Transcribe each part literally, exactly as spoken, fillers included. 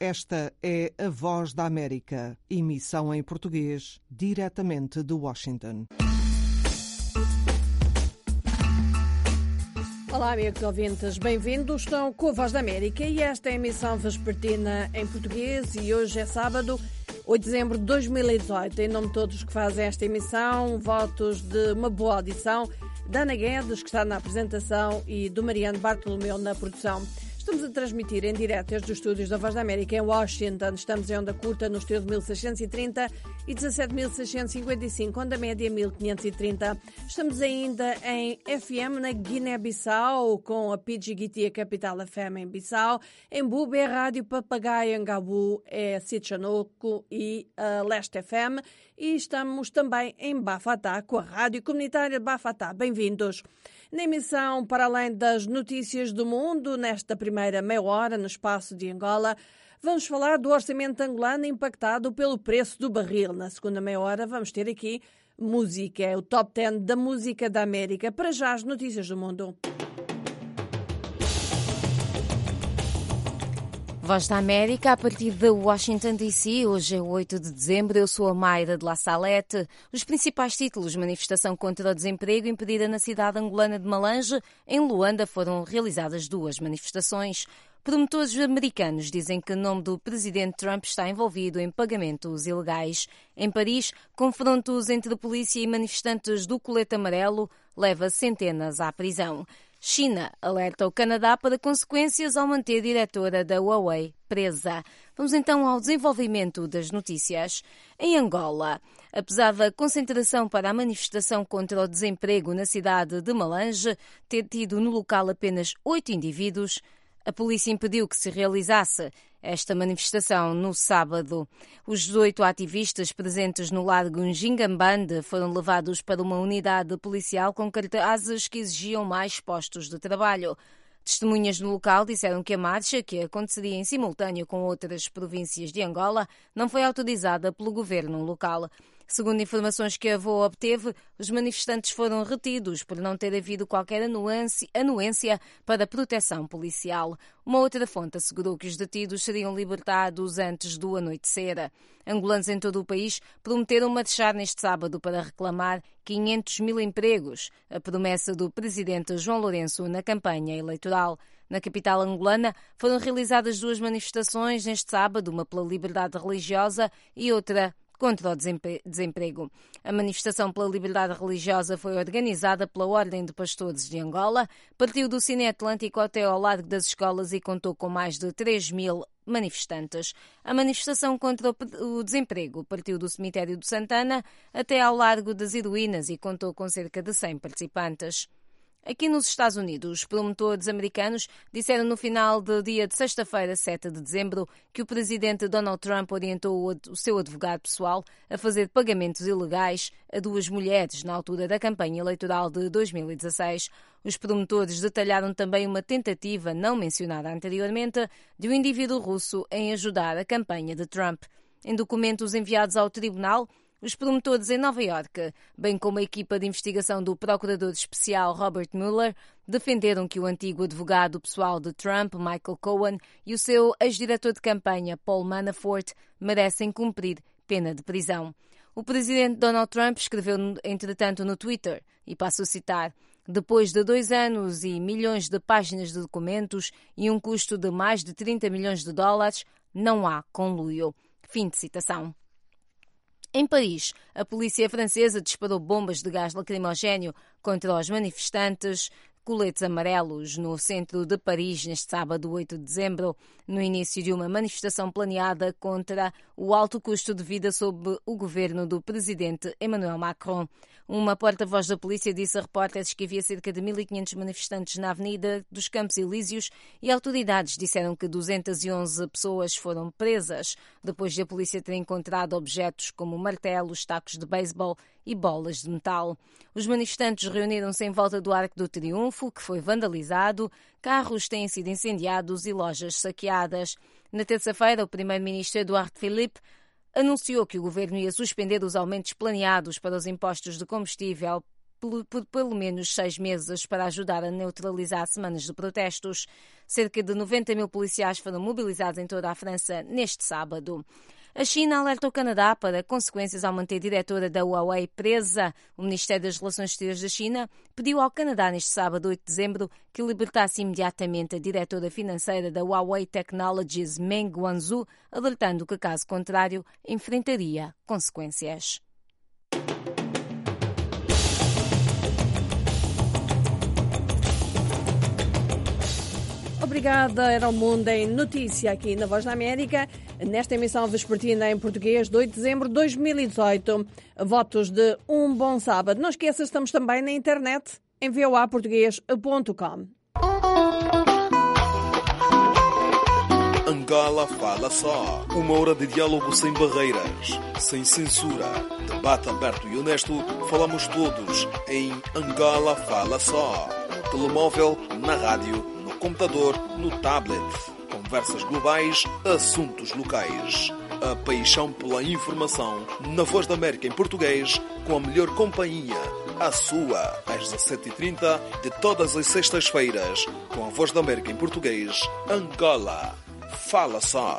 Esta é a Voz da América, emissão em português, diretamente de Washington. Olá, amigos ouvintes, bem-vindos. Estão com a Voz da América e esta é a emissão vespertina em português e hoje é sábado, oito de dezembro de dois mil e dezoito. Em nome de todos que fazem esta emissão, votos de uma boa audição, da Ana Guedes, que está na apresentação, e do Mariano Bartolomeu na produção. Estamos a transmitir em direto desde os estúdios da Voz da América em Washington. Estamos em onda curta nos treze mil seiscentos e trinta e dezassete mil seiscentos e cinquenta e cinco, onda média mil quinhentos e trinta. Estamos ainda em F M na Guiné-Bissau, com a P G G T, a Capital F M em Bissau. Em Bube é Rádio Papagaio, em Gabu é Sitchanoco e a Leste F M. E estamos também em Bafatá, com a Rádio Comunitária de Bafatá. Bem-vindos. Na emissão, para além das notícias do mundo, nesta primeira meia hora, no espaço de Angola, vamos falar do orçamento angolano impactado pelo preço do barril. Na segunda meia hora, vamos ter aqui música, é o Top dez da música da América. Para já, as notícias do mundo. Voz da América, a partir de Washington, D C, hoje é oito de dezembro, eu sou a Mayra de La Salette. Os principais títulos: manifestação contra o desemprego impedida na cidade angolana de Malange. Em Luanda foram realizadas duas manifestações. Promotores americanos dizem que o nome do presidente Trump está envolvido em pagamentos ilegais. Em Paris, confrontos entre polícia e manifestantes do colete amarelo leva centenas à prisão. China alerta o Canadá para consequências ao manter a diretora da Huawei presa. Vamos então ao desenvolvimento das notícias. Em Angola, apesar da concentração para a manifestação contra o desemprego na cidade de Malange ter tido no local apenas oito indivíduos, a polícia impediu que se realizasse esta manifestação no sábado. Os dezoito ativistas presentes no Largo Ngingambande foram levados para uma unidade policial com cartazes que exigiam mais postos de trabalho. Testemunhas no local disseram que a marcha, que aconteceria em simultâneo com outras províncias de Angola, não foi autorizada pelo governo local. Segundo informações que a V O A obteve, os manifestantes foram retidos por não ter havido qualquer anuência para proteção policial. Uma outra fonte assegurou que os detidos seriam libertados antes do anoitecer. Angolanos em todo o país prometeram marchar neste sábado para reclamar quinhentos mil empregos, a promessa do presidente João Lourenço na campanha eleitoral. Na capital angolana foram realizadas duas manifestações neste sábado, uma pela liberdade religiosa e outra contra o desemprego. A manifestação pela liberdade religiosa foi organizada pela Ordem de Pastores de Angola, partiu do Cine Atlântico até ao Largo das Escolas e contou com mais de três mil manifestantes. A manifestação contra o desemprego partiu do Cemitério de Santana até ao Largo das Heroínas e contou com cerca de cem participantes. Aqui nos Estados Unidos, os promotores americanos disseram no final do dia de sexta-feira, sete de dezembro, que o presidente Donald Trump orientou o seu advogado pessoal a fazer pagamentos ilegais a duas mulheres na altura da campanha eleitoral de dois mil e dezasseis. Os promotores detalharam também uma tentativa, não mencionada anteriormente, de um indivíduo russo em ajudar a campanha de Trump. Em documentos enviados ao tribunal, os promotores em Nova Iorque, bem como a equipa de investigação do procurador especial Robert Mueller, defenderam que o antigo advogado pessoal de Trump, Michael Cohen, e o seu ex-diretor de campanha, Paul Manafort, merecem cumprir pena de prisão. O presidente Donald Trump escreveu, entretanto, no Twitter, e passo a citar: depois de dois anos e milhões de páginas de documentos e um custo de mais de trinta milhões de dólares, não há conluio. Fim de citação. Em Paris, a polícia francesa disparou bombas de gás lacrimogéneo contra os manifestantes coletes amarelos no centro de Paris neste sábado, oito de dezembro, no início de uma manifestação planeada contra o alto custo de vida sob o governo do presidente Emmanuel Macron. Uma porta-voz da polícia disse a repórteres que havia cerca de mil e quinhentos manifestantes na Avenida dos Campos Elíseos e autoridades disseram que duzentas e onze pessoas foram presas depois de a polícia ter encontrado objetos como martelos, tacos de beisebol e bolas de metal. Os manifestantes reuniram-se em volta do Arco do Triunfo, que foi vandalizado, carros têm sido incendiados e lojas saqueadas. Na terça-feira, o primeiro-ministro Édouard Philippe anunciou que o governo ia suspender os aumentos planeados para os impostos de combustível por, por pelo menos seis meses para ajudar a neutralizar semanas de protestos. Cerca de noventa mil policiais foram mobilizados em toda a França neste sábado. A China alerta o Canadá para consequências ao manter a diretora da Huawei presa. O Ministério das Relações Exteriores da China pediu ao Canadá neste sábado, oito de dezembro, que libertasse imediatamente a diretora financeira da Huawei Technologies, Meng Wanzhou, alertando que, caso contrário, enfrentaria consequências. Obrigada, era o Mundo em Notícia aqui na Voz da América, nesta emissão vespertina em português de oito de dezembro de dois mil e dezoito. Votos de um bom sábado. Não esqueça, estamos também na internet em v o a português ponto com. Angola Fala Só. Uma hora de diálogo sem barreiras, sem censura. Debate aberto e honesto. Falamos todos em Angola Fala Só. No telemóvel, na rádio, no computador, no tablet. Conversas globais, assuntos locais. A paixão pela informação na Voz da América em português, com a melhor companhia. A sua, às dezassete e trinta de todas as sextas-feiras, com a Voz da América em português. Angola Fala Só.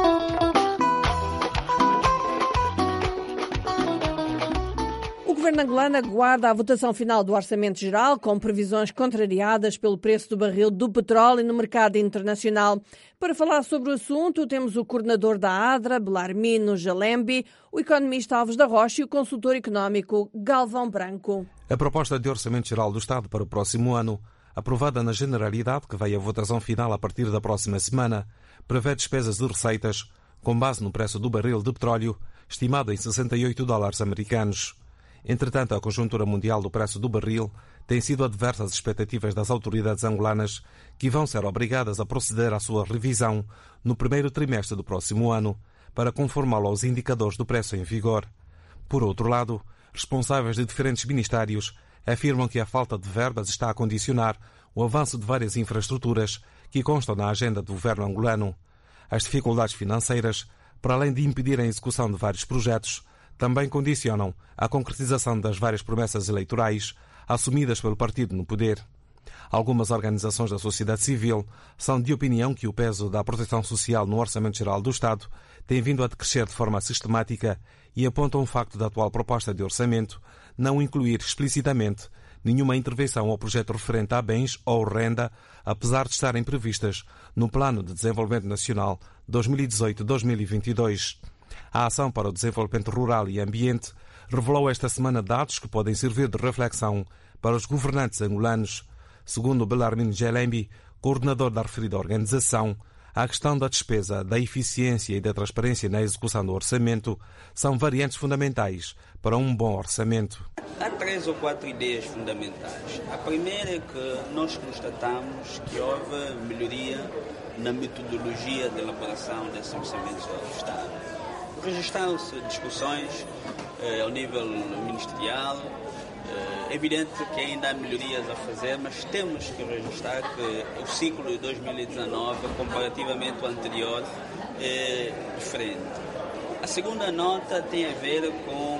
O governo angolano aguarda a votação final do Orçamento Geral, com previsões contrariadas pelo preço do barril do petróleo no mercado internacional. Para falar sobre o assunto, temos o coordenador da ADRA, Belarmino Jalembi, o economista Alves da Rocha e o consultor económico Galvão Branco. A proposta de Orçamento Geral do Estado para o próximo ano, aprovada na Generalidade, que vai à votação final a partir da próxima semana, prevê despesas de receitas com base no preço do barril de petróleo, estimado em sessenta e oito dólares americanos. Entretanto, a conjuntura mundial do preço do barril tem sido adversa às expectativas das autoridades angolanas, que vão ser obrigadas a proceder à sua revisão no primeiro trimestre do próximo ano, para conformá-lo aos indicadores do preço em vigor. Por outro lado, responsáveis de diferentes ministérios afirmam que a falta de verbas está a condicionar o avanço de várias infraestruturas que constam na agenda do governo angolano. As dificuldades financeiras, para além de impedir a execução de vários projetos, também condicionam a concretização das várias promessas eleitorais assumidas pelo partido no poder. Algumas organizações da sociedade civil são de opinião que o peso da proteção social no Orçamento Geral do Estado tem vindo a decrescer de forma sistemática e apontam o facto da atual proposta de orçamento não incluir explicitamente nenhuma intervenção ao projeto referente a bens ou renda, apesar de estarem previstas no Plano de Desenvolvimento Nacional dois mil e dezoito a dois mil e vinte e dois. A Ação para o Desenvolvimento Rural e Ambiente revelou esta semana dados que podem servir de reflexão para os governantes angolanos. Segundo Belarmino Jalembi, coordenador da referida organização, a questão da despesa, da eficiência e da transparência na execução do orçamento são variantes fundamentais para um bom orçamento. Há três ou quatro ideias fundamentais. A primeira é que nós constatamos que houve melhoria na metodologia de elaboração desse orçamento do Estado. Registraram-se discussões eh, ao nível ministerial. É evidente que ainda há melhorias a fazer, mas temos que registrar que o ciclo de dois mil e dezanove, comparativamente ao anterior, é diferente. A segunda nota tem a ver com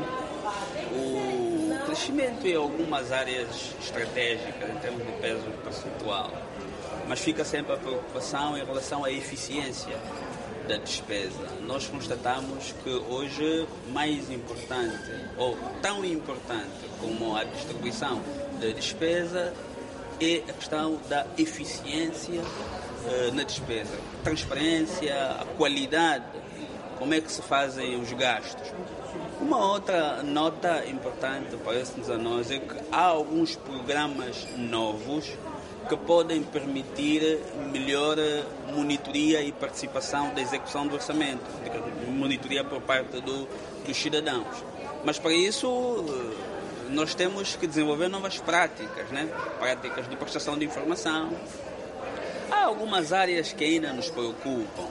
o crescimento em algumas áreas estratégicas, em termos de peso percentual. Mas fica sempre a preocupação em relação à eficiência da despesa. Nós constatamos que hoje mais importante, ou tão importante como a distribuição da despesa, é a questão da eficiência uh, na despesa. Transparência, a qualidade, como é que se fazem os gastos. Uma outra nota importante, parece-nos a nós, é que há alguns programas novos que podem permitir melhor monitoria e participação da execução do orçamento, monitoria por parte do, dos cidadãos. Mas para isso nós temos que desenvolver novas práticas, né? Práticas de prestação de informação. Há algumas áreas que ainda nos preocupam.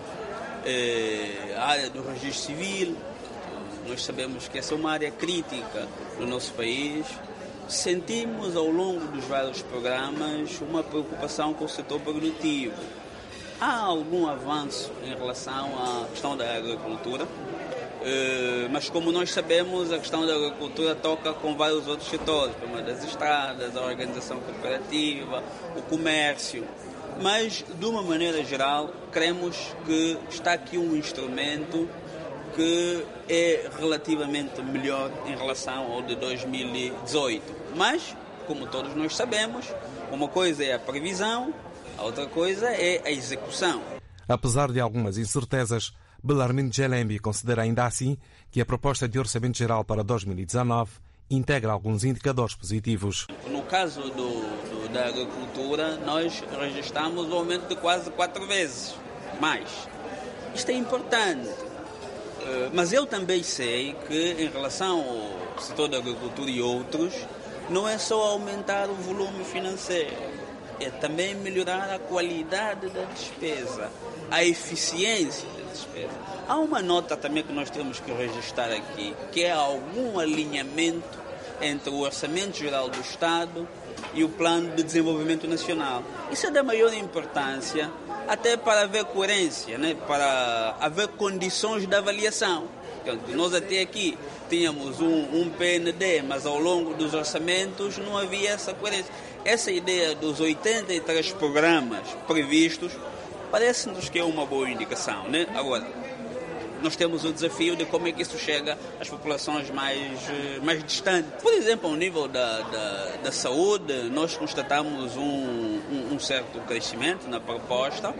É, a área do registro civil, nós sabemos que essa é uma área crítica no nosso país. Sentimos ao longo dos vários programas uma preocupação com o setor produtivo. Há algum avanço em relação à questão da agricultura, Mas como nós sabemos, a questão da agricultura toca com vários outros setores, como das estradas, a organização cooperativa, o comércio. Mas, de uma maneira geral, cremos que está aqui um instrumento que é relativamente melhor em relação ao de dois mil e dezoito. Mas, como todos nós sabemos, uma coisa é a previsão, a outra coisa é a execução. Apesar de algumas incertezas, Bellarmine Djelembi considera ainda assim que a proposta de Orçamento Geral para dois mil e dezanove integra alguns indicadores positivos. No caso do, do, da agricultura, nós registramos um aumento de quase quatro vezes mais. Isto é importante, mas eu também sei que em relação ao setor da agricultura e outros, não é só aumentar o volume financeiro, é também melhorar a qualidade da despesa, a eficiência da despesa. Há uma nota também que nós temos que registrar aqui, que é algum alinhamento entre o Orçamento Geral do Estado e o Plano de Desenvolvimento Nacional. Isso é da maior importância, até para haver coerência, né? Para haver condições de avaliação. Portanto, nós até aqui tínhamos um, um P N D, mas ao longo dos orçamentos não havia essa coerência. Essa ideia dos oitenta e três programas previstos parece-nos que é uma boa indicação, né? Agora, nós temos o desafio de como é que isso chega às populações mais, mais distantes. Por exemplo, ao nível da, da, da saúde, nós constatamos um, um, um certo crescimento na proposta,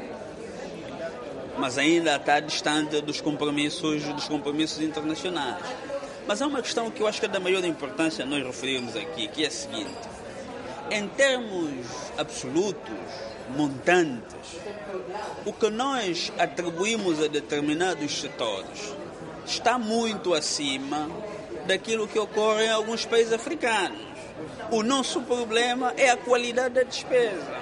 mas ainda está distante dos compromissos, dos compromissos internacionais. Mas há uma questão que eu acho que é da maior importância nós referirmos aqui, que é a seguinte: em termos absolutos, montantes, o que nós atribuímos a determinados setores está muito acima daquilo que ocorre em alguns países africanos. O nosso problema é a qualidade da despesa.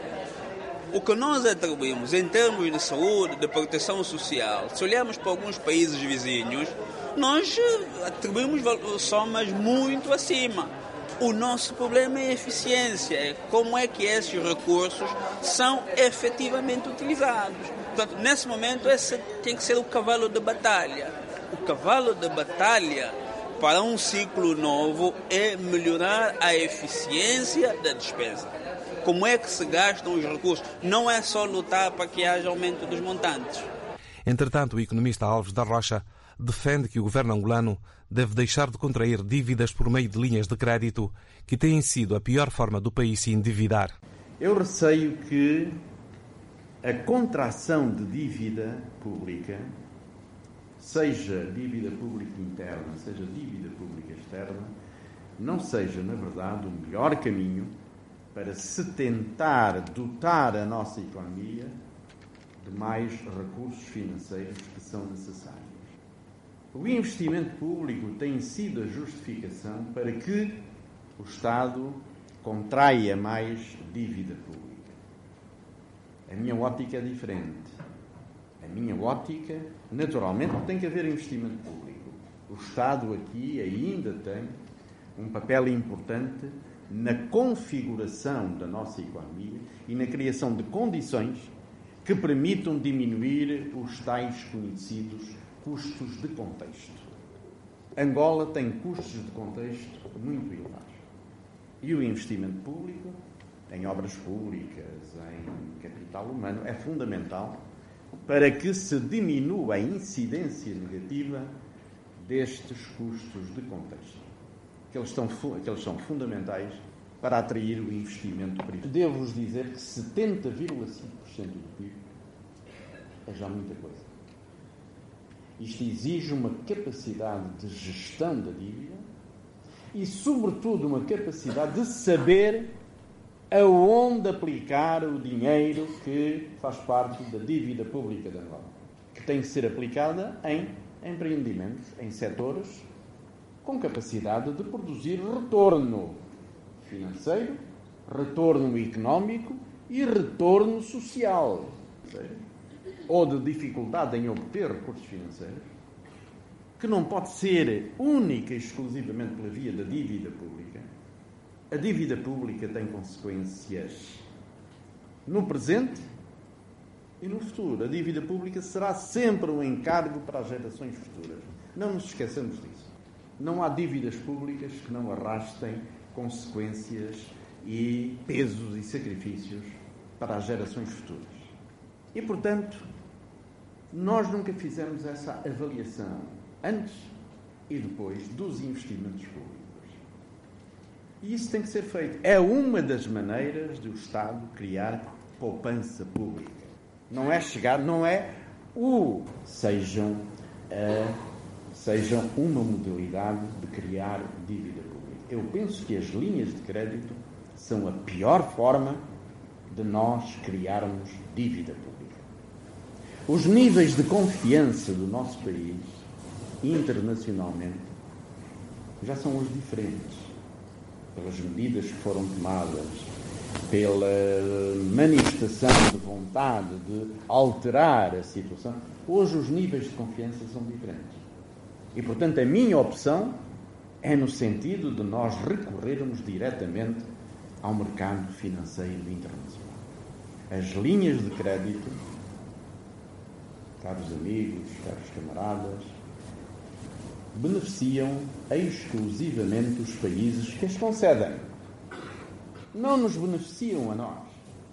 O que nós atribuímos em termos de saúde, de proteção social, se olharmos para alguns países vizinhos, nós atribuímos somas muito acima. O nosso problema é a eficiência, é como é que esses recursos são efetivamente utilizados. Portanto, nesse momento, esse tem que ser o cavalo de batalha. O cavalo de batalha para um ciclo novo é melhorar a eficiência da despesa. Como é que se gastam os recursos? Não é só lutar para que haja aumento dos montantes. Entretanto, o economista Alves da Rocha defende que o governo angolano deve deixar de contrair dívidas por meio de linhas de crédito, que têm sido a pior forma do país se endividar. Eu receio que a contração de dívida pública, seja dívida pública interna, seja dívida pública externa, não seja, na verdade, o melhor caminho para se tentar dotar a nossa economia de mais recursos financeiros que são necessários. O investimento público tem sido a justificação para que o Estado contraia mais dívida pública. A minha ótica é diferente. A minha ótica, naturalmente, tem que haver investimento público. O Estado aqui ainda tem um papel importante na configuração da nossa economia e na criação de condições que permitam diminuir os tais conhecidos custos de contexto. Angola tem custos de contexto muito elevados. E o investimento público, em obras públicas, em capital humano, é fundamental para que se diminua a incidência negativa destes custos de contexto. Que eles, estão, que eles são fundamentais para atrair o investimento privado. Devo-vos dizer que setenta vírgula cinco por cento do P I B é já muita coisa. Isto exige uma capacidade de gestão da dívida e, sobretudo, uma capacidade de saber aonde aplicar o dinheiro que faz parte da dívida pública de Angola, que tem que ser aplicada em empreendimentos, em setores com capacidade de produzir retorno financeiro, retorno económico e retorno social, ou de dificuldade em obter recursos financeiros, que não pode ser única e exclusivamente pela via da dívida pública. A dívida pública tem consequências no presente e no futuro. A dívida pública será sempre um encargo para as gerações futuras. Não nos esqueçamos disso. Não há dívidas públicas que não arrastem consequências e pesos e sacrifícios para as gerações futuras. E, portanto, nós nunca fizemos essa avaliação antes e depois dos investimentos públicos. E isso tem que ser feito. É uma das maneiras do Estado criar poupança pública. Não é chegar, não é o sejam, uh, sejam uma modalidade de criar dívida pública. Eu penso que as linhas de crédito são a pior forma de nós criarmos dívida pública. Os níveis de confiança do nosso país, internacionalmente, já são os diferentes. Pelas medidas que foram tomadas, pela manifestação de vontade de alterar a situação, hoje os níveis de confiança são diferentes. E, portanto, a minha opção é no sentido de nós recorrermos diretamente ao mercado financeiro internacional. As linhas de crédito, caros amigos, caros camaradas, beneficiam exclusivamente os países que as concedem. Não nos beneficiam a nós.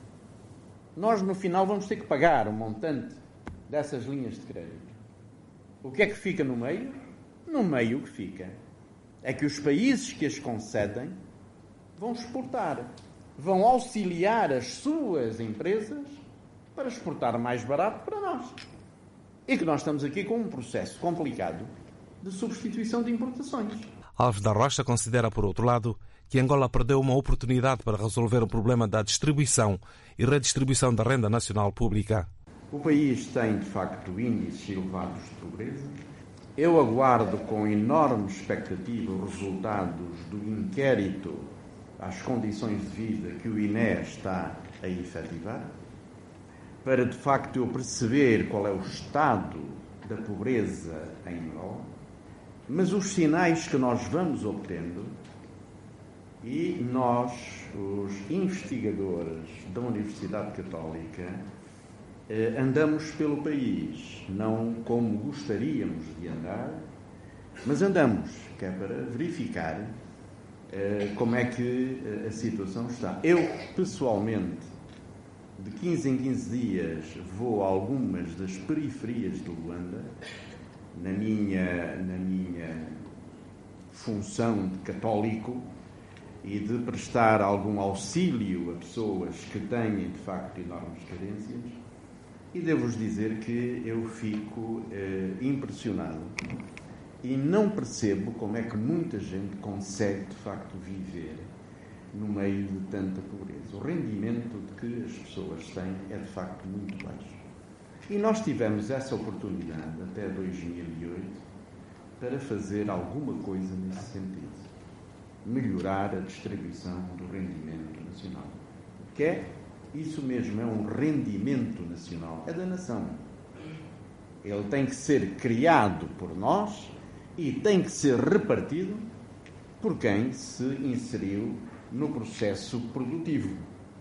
Nós, no final, vamos ter que pagar o montante dessas linhas de crédito. O que é que fica no meio? No meio o que fica é que os países que as concedem vão exportar, vão auxiliar as suas empresas para exportar mais barato para nós. E que nós estamos aqui com um processo complicado de substituição de importações. Alves da Rocha considera, por outro lado, que Angola perdeu uma oportunidade para resolver o problema da distribuição e redistribuição da renda nacional pública. O país tem, de facto, índices elevados de pobreza. Eu aguardo com enorme expectativa os resultados do inquérito às condições de vida que o I N E está a efetivar, para, de facto, eu perceber qual é o estado da pobreza em Angola. Mas os sinais que nós vamos obtendo, e nós, os investigadores da Universidade Católica, andamos pelo país, não como gostaríamos de andar, mas andamos, que é para verificar como é que a situação está. Eu, pessoalmente, de quinze em quinze dias, vou a algumas das periferias de Luanda, na minha, na minha função de católico, e de prestar algum auxílio a pessoas que têm, de facto, enormes carências. E devo-vos dizer que eu fico eh, impressionado e não percebo como é que muita gente consegue, de facto, viver no meio de tanta pobreza. O rendimento de que as pessoas têm é, de facto, muito baixo. E nós tivemos essa oportunidade, até dois mil e oito, para fazer alguma coisa nesse sentido. Melhorar a distribuição do rendimento nacional. Que é, isso mesmo, é um rendimento nacional. É da nação. Ele tem que ser criado por nós e tem que ser repartido por quem se inseriu no processo produtivo.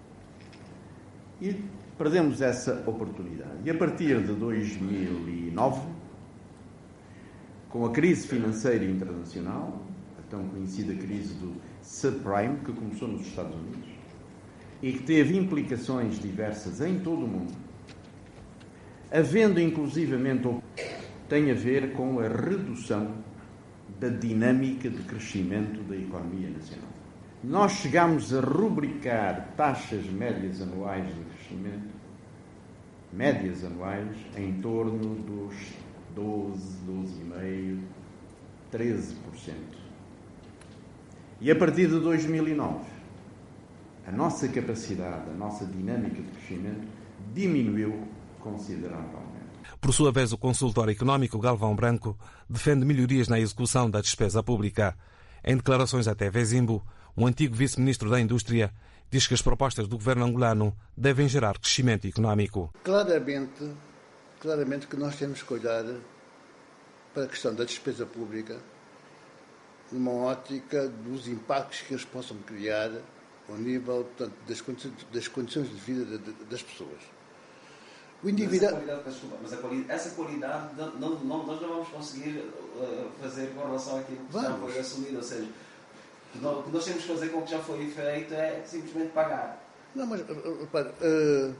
E perdemos essa oportunidade. E a partir de dois mil e nove, com a crise financeira internacional, a tão conhecida crise do subprime, que começou nos Estados Unidos e que teve implicações diversas em todo o mundo, havendo inclusivamente, tem a ver com a redução da dinâmica de crescimento da economia nacional. Nós chegámos a rubricar taxas médias anuais de crescimento, médias anuais, em torno dos doze, doze vírgula cinco, treze por cento. E a partir de dois mil e nove, a nossa capacidade, a nossa dinâmica de crescimento diminuiu consideravelmente. Por sua vez, o consultor económico Galvão Branco defende melhorias na execução da despesa pública. Em declarações à T V Zimbo, o antigo vice-ministro da Indústria diz que as propostas do governo angolano devem gerar crescimento económico. Claramente, claramente que nós temos que olhar para a questão da despesa pública numa ótica dos impactos que eles possam criar ao nível, portanto, das condições, das condições de vida das pessoas. O endividado... Mas, essa qualidade, desculpa, mas a qualidade, essa qualidade não, não, nós não vamos conseguir uh, fazer com relação àquilo que vamos. já foi assumido. Ou seja, o que nós temos que fazer com o que já foi feito é simplesmente pagar. Não, mas repara, uh,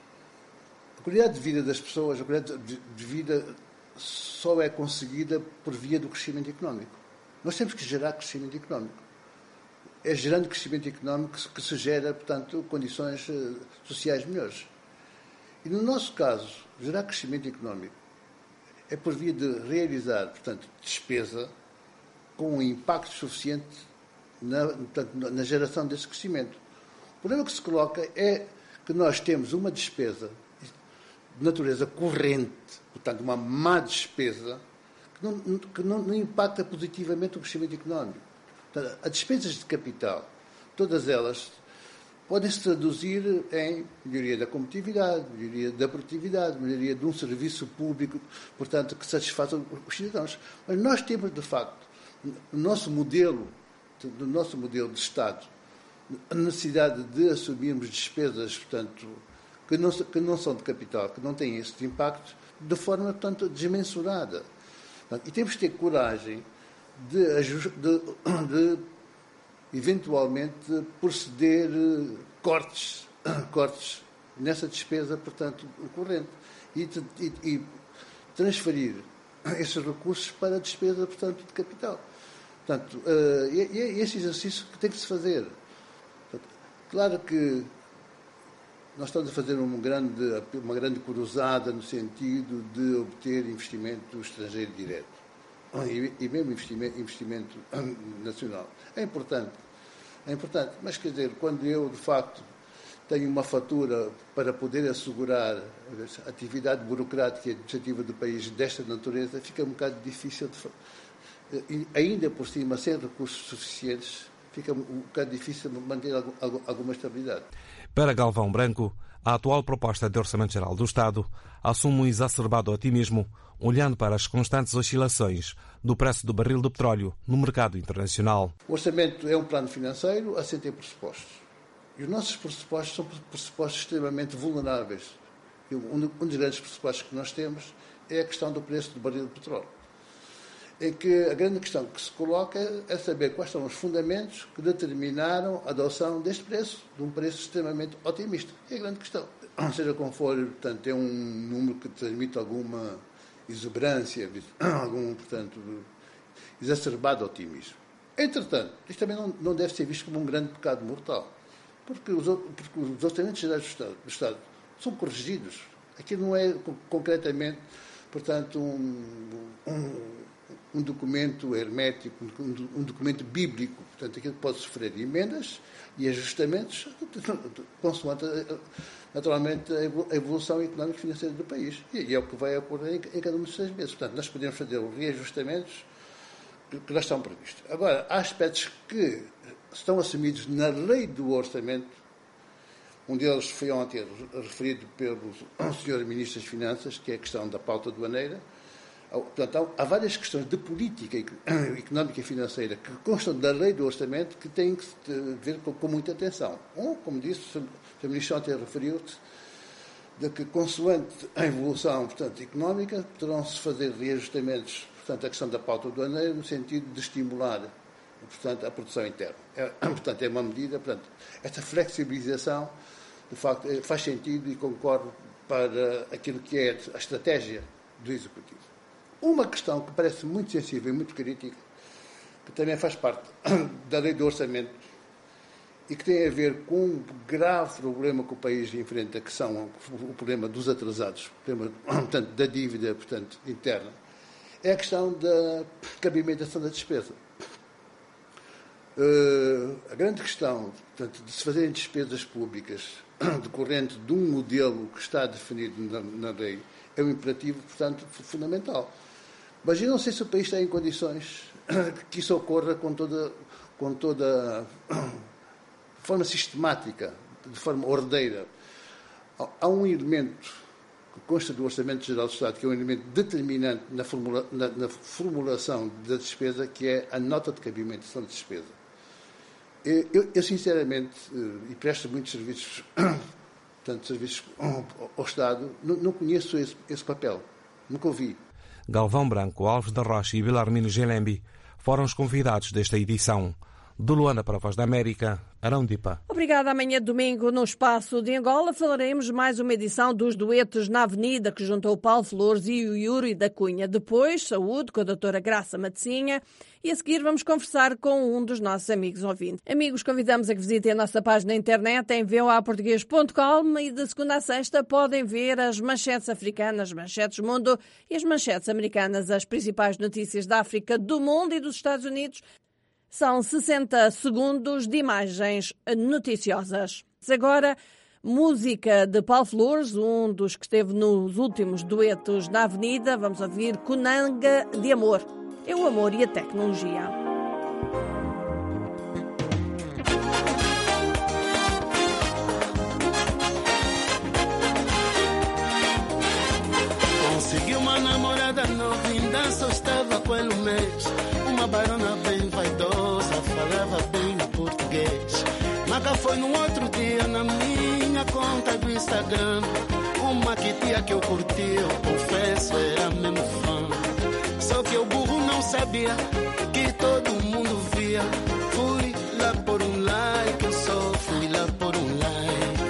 a qualidade de vida das pessoas, a qualidade de, de vida só é conseguida por via do crescimento económico. Nós temos que gerar crescimento económico. É gerando crescimento económico que se gera, portanto, condições uh, sociais melhores. E no nosso caso, gerar crescimento económico é por via de realizar, portanto, despesa com um impacto suficiente na, portanto, na geração desse crescimento. O problema que se coloca é que nós temos uma despesa de natureza corrente, portanto, uma má despesa, que não, que não, não impacta positivamente o crescimento económico. Portanto, as despesas de capital, todas elas, podem se traduzir em melhoria da competitividade, melhoria da produtividade, melhoria de um serviço público, portanto, que satisfaça os cidadãos. Mas nós temos, de facto, no nosso modelo, no nosso modelo de Estado, a necessidade de assumirmos despesas, portanto, que não, que não são de capital, que não têm esse impacto, de forma, portanto, desmensurada. E temos que ter coragem de, de, de eventualmente, proceder cortes, cortes nessa despesa, portanto, corrente. E, e, e transferir esses recursos para a despesa, portanto, de capital. Portanto, uh, e, e é esse exercício que tem que se fazer. Claro que nós estamos a fazer uma grande, uma grande cruzada no sentido de obter investimento estrangeiro direto e, e mesmo investimento, investimento nacional. É importante, é importante, mas quer dizer, quando eu de facto tenho uma fatura para poder assegurar a atividade burocrática e administrativa do país desta natureza, fica um bocado difícil, de, ainda por cima, sem recursos suficientes, fica um bocado difícil manter alguma estabilidade. Para Galvão Branco, a atual proposta de Orçamento Geral do Estado assume um exacerbado otimismo, olhando para as constantes oscilações do preço do barril de petróleo no mercado internacional. O orçamento é um plano financeiro assente em pressupostos. E os nossos pressupostos são pressupostos extremamente vulneráveis. Um dos grandes pressupostos que nós temos é a questão do preço do barril de petróleo. Em que a grande questão que se coloca é saber quais são os fundamentos que determinaram a adoção deste preço, de um preço extremamente otimista. É a grande questão. Seja como for, portanto, é um número que transmite alguma exuberância, algum, portanto, exacerbado otimismo. Entretanto, isto também não, não deve ser visto como um grande pecado mortal, porque os, porque os orçamentos gerais do Estado, do Estado são corrigidos. Aqui não é concretamente, portanto, um, um um documento hermético, um documento bíblico, portanto, aquilo pode sofrer emendas e ajustamentos consoante, naturalmente, a evolução económica e financeira do país. E é o que vai ocorrer em cada um dos seis meses. Portanto, nós podemos fazer os reajustamentos que lá estão previstos. Agora, há aspectos que estão assumidos na lei do orçamento. Um deles foi ontem referido pelo senhor Ministro das Finanças, que é a questão da pauta aduaneira. Portanto, há várias questões de política económica e financeira que constam da lei do orçamento que têm que ver com, com muita atenção. Um, como disse, o senhor Ministro ontem referiu-se, de que, consoante a evolução, portanto, económica, poderão-se fazer reajustamentos, portanto, a questão da pauta aduaneira, no sentido de estimular, portanto, a produção interna. É, portanto, é uma medida, portanto, esta flexibilização, de facto, faz sentido e concorre para aquilo que é a estratégia do Executivo. Uma questão que parece muito sensível e muito crítica, que também faz parte da lei do orçamento e que tem a ver com um grave problema que o país enfrenta, que são o problema dos atrasados, o problema, portanto, da dívida, portanto, interna, é a questão da cabimentação da despesa. Uh, a grande questão, portanto, de se fazerem despesas públicas decorrente de um modelo que está definido na, na lei é um imperativo, portanto, fundamental. Mas eu não sei se o país está em condições que isso ocorra com toda, com toda de forma sistemática, de forma ordeira. Há um elemento que consta do Orçamento Geral do Estado, que é um elemento determinante na, formula, na, na formulação da despesa, que é a nota de cabimentação de despesa. Eu, eu, eu sinceramente, e presto muitos serviços portanto, serviços ao Estado, não, não conheço esse, esse papel, nunca ouvi. Galvão Branco, Alves da Rocha e Belarmino Gelembi foram os convidados desta edição. De Luanda para a Voz da América, Arão Dipa. Obrigada. Amanhã, domingo, no Espaço de Angola, falaremos mais uma edição dos Duetos na Avenida, que juntou o Paulo Flores e o Yuri da Cunha. Depois, saúde com a doutora Graça Matecinha. E a seguir vamos conversar com um dos nossos amigos ouvintes. Amigos, convidamos a que visitem a nossa página na internet em v o a português ponto com e de segunda a sexta podem ver as manchetes africanas, as manchetes mundo e as manchetes americanas, as principais notícias da África, do mundo e dos Estados Unidos. São sessenta segundos de imagens noticiosas. Agora, música de Paulo Flores, um dos que esteve nos últimos duetos na Avenida. Vamos ouvir Kunanga de Amor. É o amor e a tecnologia. Consegui uma namorada novinha, só estava com ele um mês. Uma barona bem vaidosa, falava bem o português. Maca foi no outro dia na minha conta do Instagram. Uma que tia que eu curti, eu confesso, era mesmo fã. Só que o burro não sabia que todo mundo via. Fui lá por um like, eu só fui lá por um like.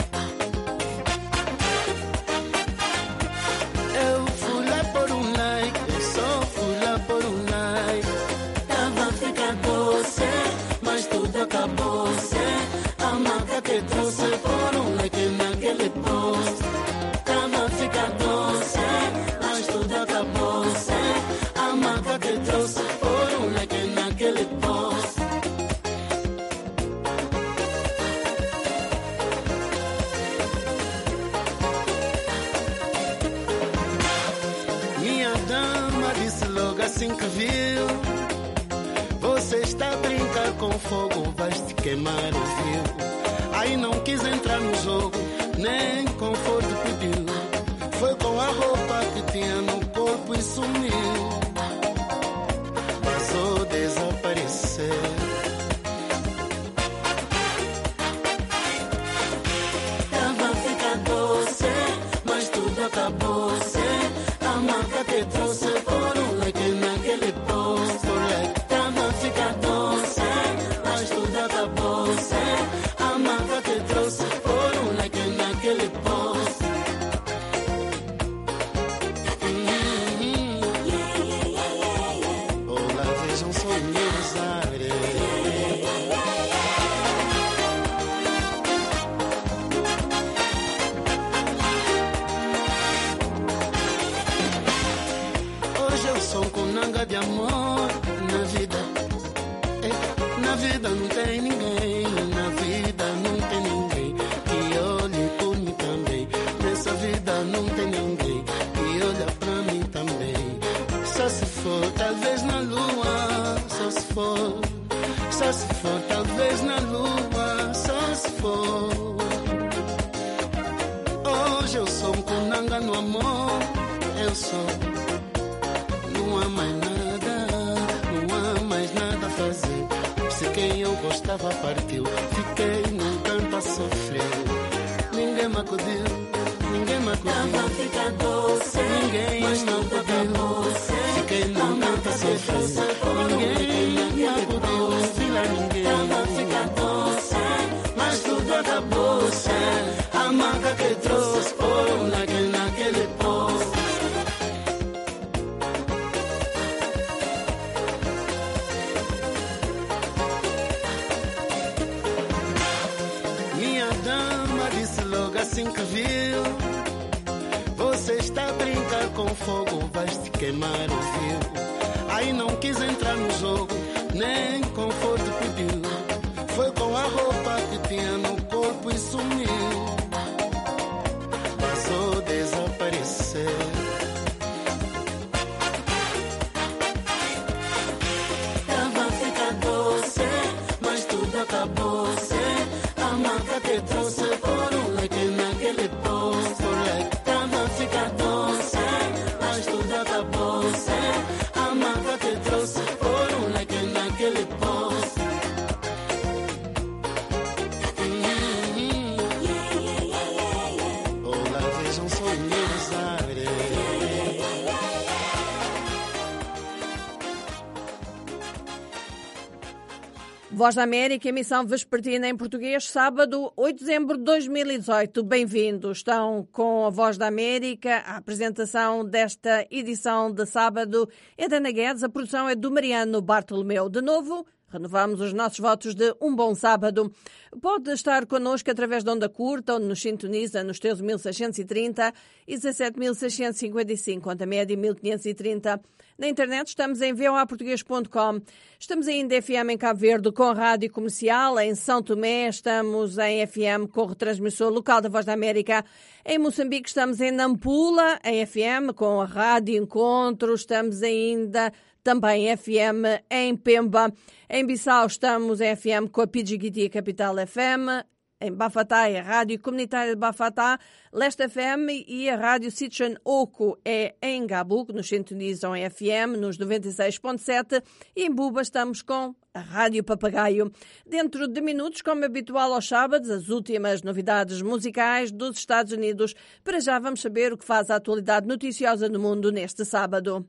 Eu fui lá por um like, eu só fui lá por um like. Tava a ficar doce, mas tudo acabou-se. A marca que trouxe por um like naquele post. Tava a ficar doce, mas tudo acabou-se. A marca que trouxe por um like naquele post. Minha dama disse logo assim que viu: você está a brincar com fogo, vais te queimar o fio. Aí não quis entrar no jogo, nem conforto pediu. Foi com a roupa que tinha no corpo e sumiu. Passou a desaparecer. Tava a ficar doce, mas tudo acabou-se. A marca que trouxe por um like naquele post. Tava a ficar doce, mas tudo acabou-se. A marca que trouxe por um like naquele post. Olá, vejam só meus ares. Hoje eu sou um Kunanga de amor na vida. É, na vida não tem ninguém, na vida não tem ninguém que olhe por mim também. Nessa vida não tem ninguém que olha pra mim também. Só se for, talvez na lua, só se for. Só se for, talvez na lua, só se for. Hoje eu sou um Kunanga no amor, eu sou. Não há mais nada, não há mais nada a fazer. Se quem eu gostava partiu, fiquei num canto a sofrer. Ninguém me acudiu, ninguém me acudiu. Tava a ficar doce, ninguém mas não acudiu. Fiquei num canto a sofrer. Ninguém me acudiu, vila ninguém. Tava a ficar doce, mas tudo acabou-se. A marca que trouxe por um like naquele post. Minha dama disse logo assim que viu: você está a brincar com fogo, vais te queimar o fio. Aí não quis entrar no jogo, nem conforto pediu. Foi com a roupa que tinha no corpo e sumiu. Passou a desaparecer. Tava a ficar doce, mas tudo acabou-se. A marca que trouxe por um like naquele post. Tava a ficar doce, mas tudo acabou-se. A marca que trouxe por um like naquele post. Voz da América, emissão vespertina em português, sábado, oito de dezembro de dois mil e dezoito. Bem-vindos. Estão com a Voz da América. A apresentação desta edição de sábado é da Ana Guedes, a produção é do Mariano Bartolomeu. De novo, renovamos os nossos votos de um bom sábado. Pode estar connosco através da onda curta, onde nos sintoniza nos teus mil seiscentos e trinta e dezassete mil seiscentos e cinquenta e cinco, onda média mil quinhentos e trinta. Na internet estamos em v o a português ponto com. Estamos ainda em F M em Cabo Verde com a Rádio Comercial. Em São Tomé estamos em F M com o retransmissor local da Voz da América. Em Moçambique estamos em Nampula, em F M com a Rádio Encontro. Estamos ainda também F M em Pemba. Em Bissau estamos em F M com a Pidgiguiti Capital F M. Em Bafatá é a Rádio Comunitária de Bafatá, Leste F M e a Rádio Sitchan Oco é em Gabu, que nos sintonizam em F M nos noventa e seis ponto sete, e em Buba estamos com a Rádio Papagaio. Dentro de minutos, como habitual aos sábados, as últimas novidades musicais dos Estados Unidos. Para já vamos saber o que faz a atualidade noticiosa no mundo neste sábado.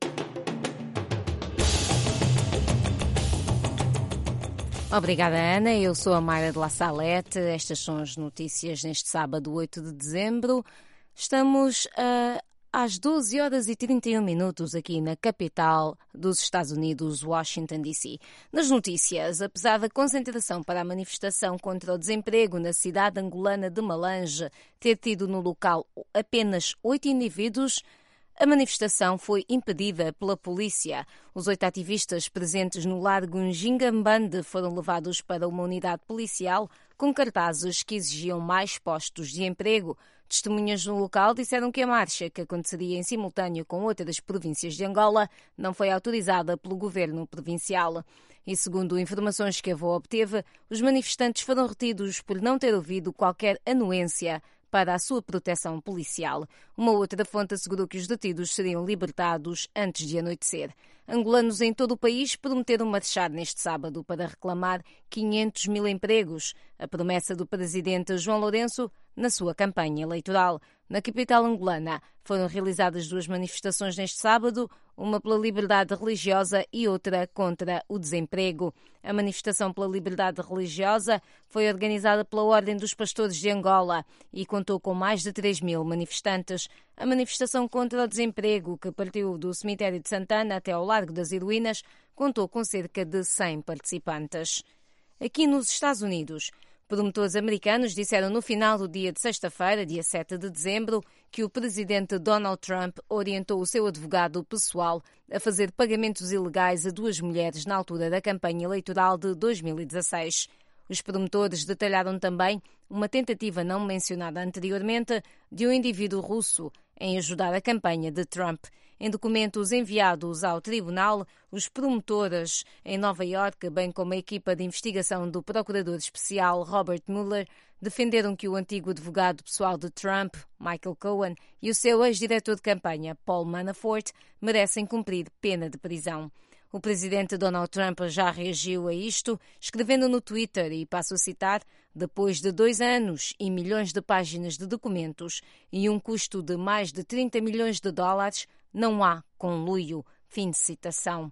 Obrigada, Ana. Eu sou a Mayra de La Salete. Estas são as notícias neste sábado, oito de dezembro. Estamos uh, às doze horas e trinta e um minutos aqui na capital dos Estados Unidos, Washington, D C. Nas notícias, apesar da concentração para a manifestação contra o desemprego na cidade angolana de Malange ter tido no local apenas oito indivíduos, a manifestação foi impedida pela polícia. Os oito ativistas presentes no Largo Ngingambande foram levados para uma unidade policial com cartazes que exigiam mais postos de emprego. Testemunhas no local disseram que a marcha, que aconteceria em simultâneo com outras províncias de Angola, não foi autorizada pelo governo provincial. E segundo informações que a V O obteve, os manifestantes foram retidos por não ter ouvido qualquer anuência para a sua proteção policial. Uma outra fonte assegurou que os detidos seriam libertados antes de anoitecer. Angolanos em todo o país prometeram marchar neste sábado para reclamar quinhentos mil empregos, a promessa do presidente João Lourenço na sua campanha eleitoral. Na capital angolana foram realizadas duas manifestações neste sábado, uma pela liberdade religiosa e outra contra o desemprego. A manifestação pela liberdade religiosa foi organizada pela Ordem dos Pastores de Angola e contou com mais de três mil manifestantes. A manifestação contra o desemprego, que partiu do cemitério de Santana até ao Largo das Heroínas, contou com cerca de cem participantes. Aqui nos Estados Unidos, promotores americanos disseram no final do dia de sexta-feira, dia sete de dezembro, que o presidente Donald Trump orientou o seu advogado pessoal a fazer pagamentos ilegais a duas mulheres na altura da campanha eleitoral de dois mil e dezasseis. Os promotores detalharam também uma tentativa não mencionada anteriormente de um indivíduo russo em ajudar a campanha de Trump. Em documentos enviados ao tribunal, os promotores em Nova Iorque, bem como a equipa de investigação do procurador especial Robert Mueller, defenderam que o antigo advogado pessoal de Trump, Michael Cohen, e o seu ex-diretor de campanha, Paul Manafort, merecem cumprir pena de prisão. O presidente Donald Trump já reagiu a isto, escrevendo no Twitter, e passo a citar, depois de dois anos e milhões de páginas de documentos e um custo de mais de trinta milhões de dólares, não há conluio. Fim de citação.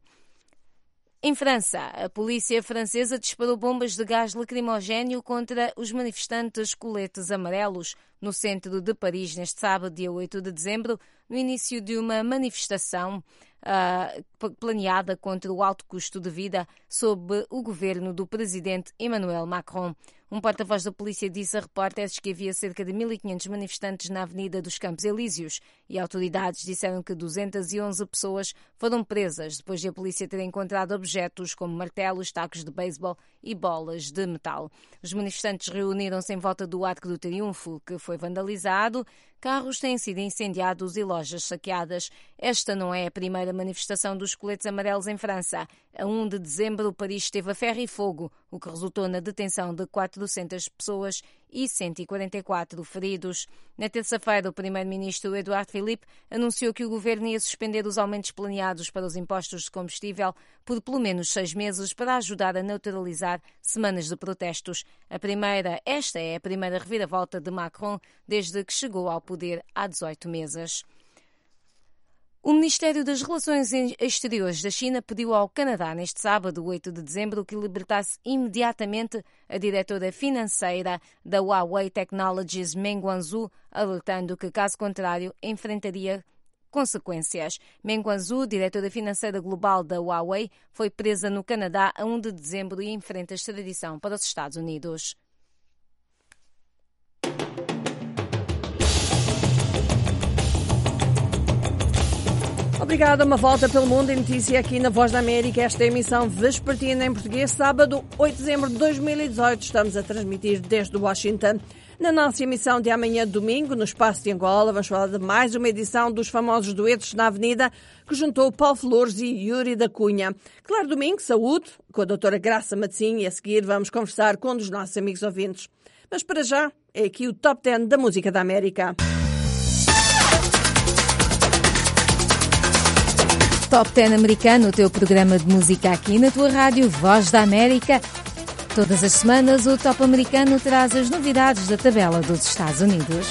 Em França, a polícia francesa disparou bombas de gás lacrimogéneo contra os manifestantes coletes amarelos no centro de Paris neste sábado, dia oito de dezembro, no início de uma manifestação uh, planeada contra o alto custo de vida sob o governo do presidente Emmanuel Macron. Um porta-voz da polícia disse a repórteres que havia cerca de mil e quinhentos manifestantes na Avenida dos Campos Elíseos e autoridades disseram que duzentas e onze pessoas foram presas depois de a polícia ter encontrado objetos como martelos, tacos de beisebol e bolas de metal. Os manifestantes reuniram-se em volta do Arco do Triunfo, que foi vandalizado. Carros têm sido incendiados e lojas saqueadas. Esta não é a primeira manifestação dos coletes amarelos em França. A um de dezembro, Paris esteve a ferro e fogo, o que resultou na detenção de quatrocentas pessoas e cento e quarenta e quatro feridos. Na terça-feira, o primeiro-ministro Edouard Philippe anunciou que o governo ia suspender os aumentos planeados para os impostos de combustível por pelo menos seis meses para ajudar a neutralizar semanas de protestos. A primeira, esta é a primeira reviravolta de Macron desde que chegou ao poder há dezoito meses. O Ministério das Relações Exteriores da China pediu ao Canadá, neste sábado, oito de dezembro, que libertasse imediatamente a diretora financeira da Huawei Technologies, Meng Wanzhou, alertando que, caso contrário, enfrentaria consequências. Meng Wanzhou, diretora financeira global da Huawei, foi presa no Canadá a um de dezembro e enfrenta extradição para os Estados Unidos. Obrigada, uma volta pelo mundo em notícia aqui na Voz da América. Esta é a emissão vespertina em português, sábado, oito de dezembro de dois mil e dezoito. Estamos a transmitir desde Washington. Na nossa emissão de amanhã, domingo, no Espaço de Angola, vamos falar de mais uma edição dos famosos duetos na Avenida, que juntou Paulo Flores e Yuri da Cunha. Claro, domingo, saúde, com a doutora Graça Matzinho, e a seguir vamos conversar com um dos nossos amigos ouvintes. Mas para já, é aqui o Top dez da Música da América. Top dez americano, o teu programa de música aqui na tua rádio Voz da América. Todas as semanas o Top americano traz as novidades da tabela dos Estados Unidos.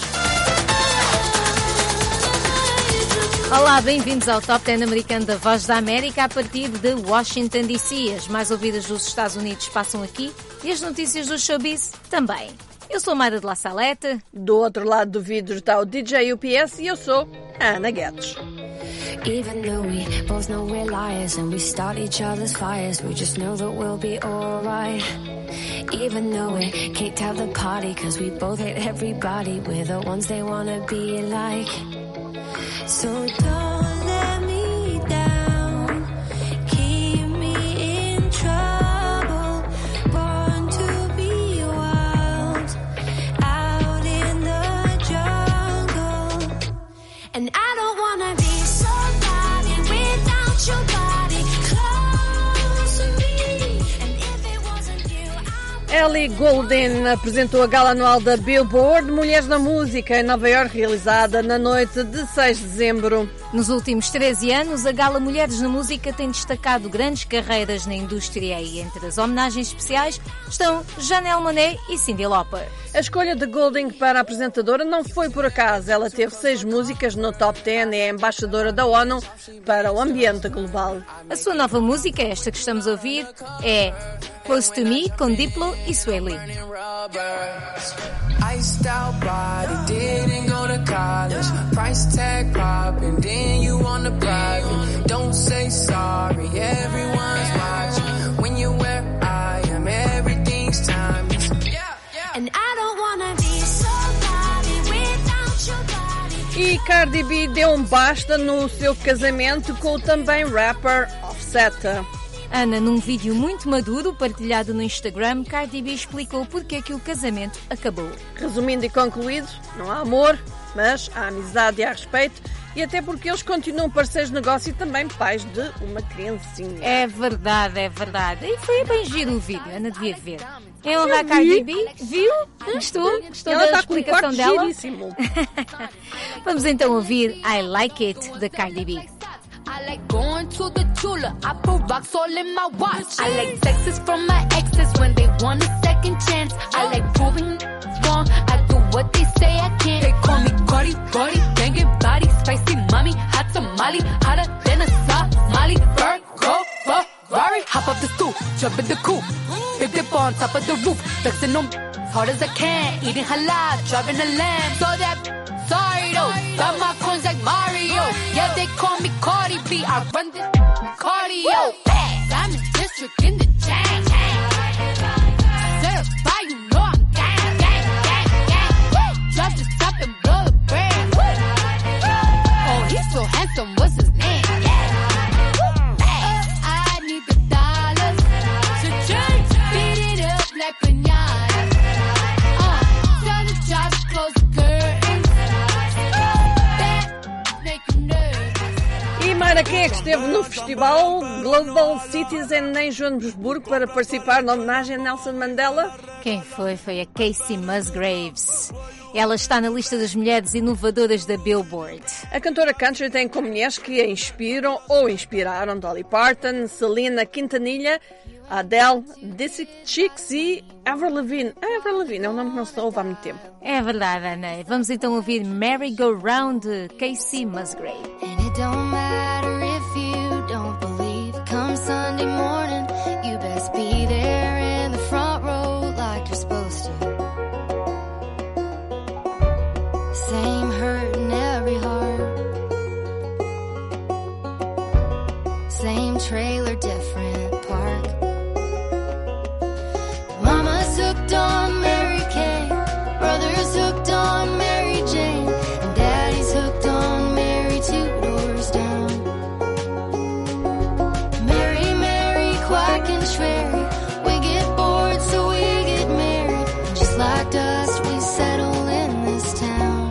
Olá, bem-vindos ao Top dez americano da Voz da América a partir de Washington, D C. As mais ouvidas dos Estados Unidos passam aqui e as notícias do showbiz também. Eu sou a Mayra de La Salete. Do outro lado do vidro está o D J U P S e eu sou a Ana Guedes. Even though we both know we're liars and we start each other's fires, we just know that we'll be alright. Even though we kicked out the party cause we both hate everybody, we're the ones they wanna be like. So don't let me down, keep me in trouble, born to be wild, out in the jungle. And I don't wanna be your body close to me. And if it wasn't you, I... Ellie Goulding apresentou a gala anual da Billboard Mulheres na Música em Nova Iorque, realizada na noite de seis de dezembro. Nos últimos treze anos, a Gala Mulheres na Música tem destacado grandes carreiras na indústria e entre as homenagens especiais estão Janelle Monáe e Cyndi Lauper. A escolha de Goulding para a apresentadora não foi por acaso. Ela teve seis músicas no Top dez e é embaixadora da ONU para o ambiente global. A sua nova música, esta que estamos a ouvir, é Close to Me, com Diplo e Swae Lee. Iced out body, didn't go to college. Price tag popping, then you on the private. Don't say sorry, everyone's watching. When you're where I am, everything's timeless. And I don't wanna be somebody without your body. E Cardi B deu um basta no seu casamento com o também rapper Offset. Ana, num vídeo muito maduro partilhado no Instagram, Cardi B explicou porque que o casamento acabou. Resumindo e concluído, não há amor, mas há amizade e há respeito, e até porque eles continuam parceiros de negócio e também pais de uma criancinha. É verdade, é verdade. E foi bem giro o vídeo, Ana devia ver. É honra a Cardi B, viu? Gostou? Gostou Ela da está explicação com um dela? giríssimo. Vamos então ouvir I Like It, da Cardi B. I like going to the Tula, I put rocks all in my watch. I like texts from my exes when they want a second chance. I like proving wrong, I do what they say I can't. They call me Cardi, Cardi, banging body, spicy mommy, hot tamale, hotter than a Somali. Virgo, Ferrari, hop up the stool, jump in the coupe, big dip on top of the roof, flexing on as hard as I can, eating halal, driving a lamb, so that... Sorry though, got my coins like Mario. Yeah, they call me Cardi B. I run this cardio. Diamond District in the chain. Certified, you know I'm gang, gang, gang, gang. Drop the top and blow the brand. Oh, he's so handsome. What's his name? I need the dollars to change. Beat it up like pinata. Uh, tell the jobs close the curtain. E Mayra, quem é que esteve no festival Global Citizen em Joanesburgo para participar na homenagem a Nelson Mandela? Quem foi? Foi a Casey Musgraves. Ela está na lista das mulheres inovadoras da Billboard. A cantora country tem como mulheres que a inspiram ou inspiraram Dolly Parton, Selena Quintanilha, Adele, Dixie Chicks e Avril Lavigne. A Avril Lavigne é um nome que não se ouve há muito tempo. É verdade, Ana. Vamos então ouvir Merry Go Round de Casey Musgraves. And it don't matter hooked on Mary Kay, brother's hooked on Mary Jane, and daddy's hooked on Mary two doors down. Mary, Mary, quack and Schwery, we get bored so we get married, just like dust we settle in this town.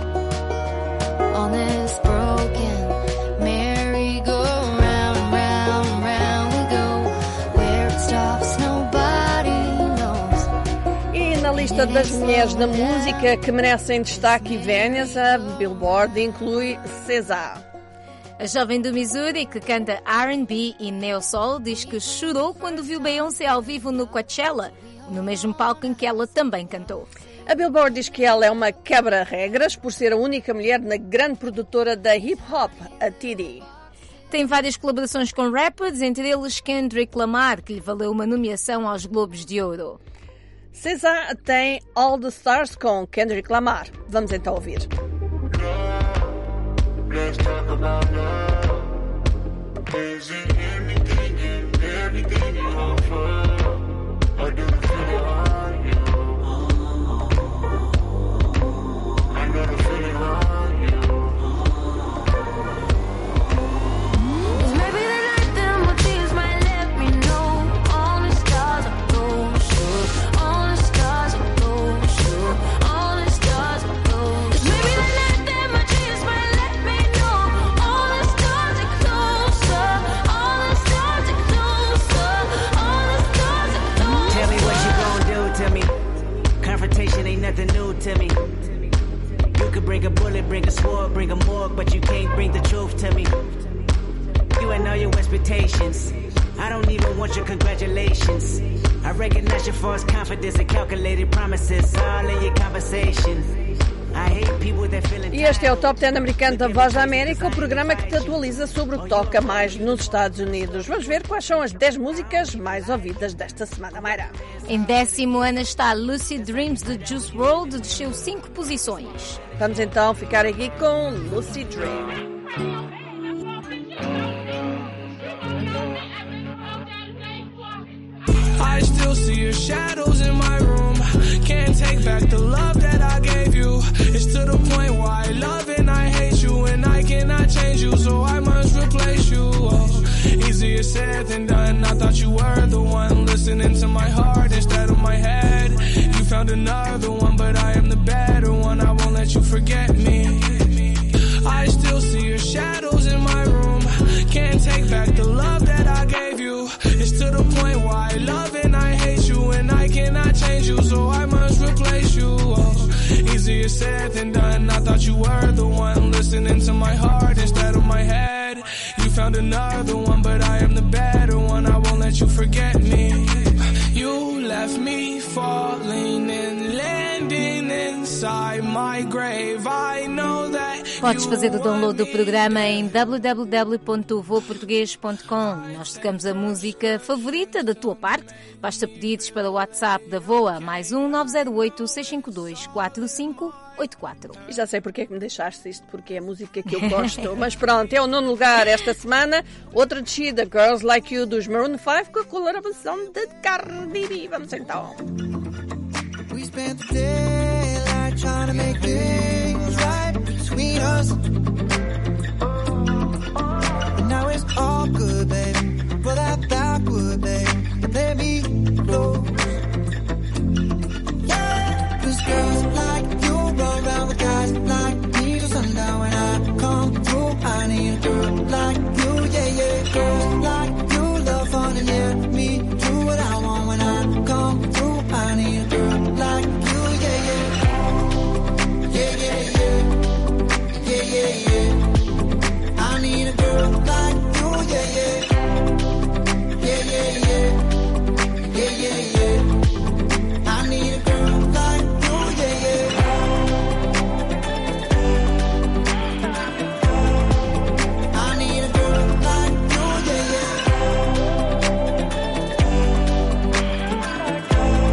On this broken merry-go-round, round, round we go, where it stops nobody knows. E na lista das mulheres da música que merecem destaque e vénias, a Billboard inclui César. A jovem do Missouri, que canta R and B e neo-soul, diz que chorou quando viu Beyoncé ao vivo no Coachella, no mesmo palco em que ela também cantou. A Billboard diz que ela é uma quebra-regras por ser a única mulher na grande produtora da hip-hop, a T D. Tem várias colaborações com rappers, entre eles Kendrick Lamar, que lhe valeu uma nomeação aos Globos de Ouro. César tem All the Stars com Kendrick Lamar. Vamos então ouvir. Let's talk about love. Is it anything and everything you offer? Or do you feel it on you? I know the feeling on you. Maybe the night that my tears might let me know. All the stars are close, sure. All the stars are close, sure. All the stars are close. Maybe the night that my tears might let me know. All the stars are closer. All the stars are closer. All the stars are closer. Tell me what you gon' do to me. Confrontation ain't nothing new to me. You could bring a bullet, bring a sword, bring a morgue, but you can't bring the truth to me. You ain't know your expectations. I don't even want your congratulations. I recognize your false confidence and calculated promises all in your conversation. I hate people that feel E este é o Top dez americano da Voz da América, o programa que te atualiza sobre o que toca mais nos Estados Unidos. Vamos ver quais são as dez músicas mais ouvidas desta semana, Mayra. Em décimo ano está Lucid Dreams de Juice world, desceu cinco posições. Vamos então ficar aqui com Lucid Dream. I still see your shadows in my room. Can't take back the love that I gave you. It's to the point where I love and I hate you, and I cannot change you, so I must replace you. Oh, easier said than done. I thought you were the one listening to my heart instead of my head. You found another one, but I am the better one. I won't let you forget me. I still see your shadows in my room. Can't take back the love that I gave you. It's to the point where I love and I hate you, and I cannot change you, so I must replace you. Oh, easier said than done. I thought you were the one listening to my heart instead of my head. You found another one, but I am the better one. I won't let you forget me. You left me falling and landing inside my grave. I know that. Podes fazer o download do programa em w w w ponto voa português ponto com. Nós tocamos a música favorita da tua parte. Basta pedidos para o WhatsApp da VOA, mais um nove zero oito, seis cinco dois, quatro cinco oito quatro. E já sei porque é que me deixaste isto, porque é a música que eu gosto. Mas pronto, é o nono lugar esta semana. Outra descida, Girls Like You, dos Maroon five, com a colaboração de Cardi B. Vamos então. We spent the daylight trying to make things right between us. And now it's all good, baby. Pull that backward, baby. Let me close. Yeah, 'cause girls like you run around with guys like me till sundown. When I come through, I need a girl like you, yeah, yeah. Girls like you love fun and yeah, me do what I want. When I come through, I need a girl like you, yeah, yeah. Yeah, yeah, yeah. Yeah, yeah, yeah. I need a girl like you, yeah, yeah. Yeah, yeah, yeah. Yeah, yeah, yeah. I need a girl like you, yeah, yeah. I need a girl like you, yeah, yeah.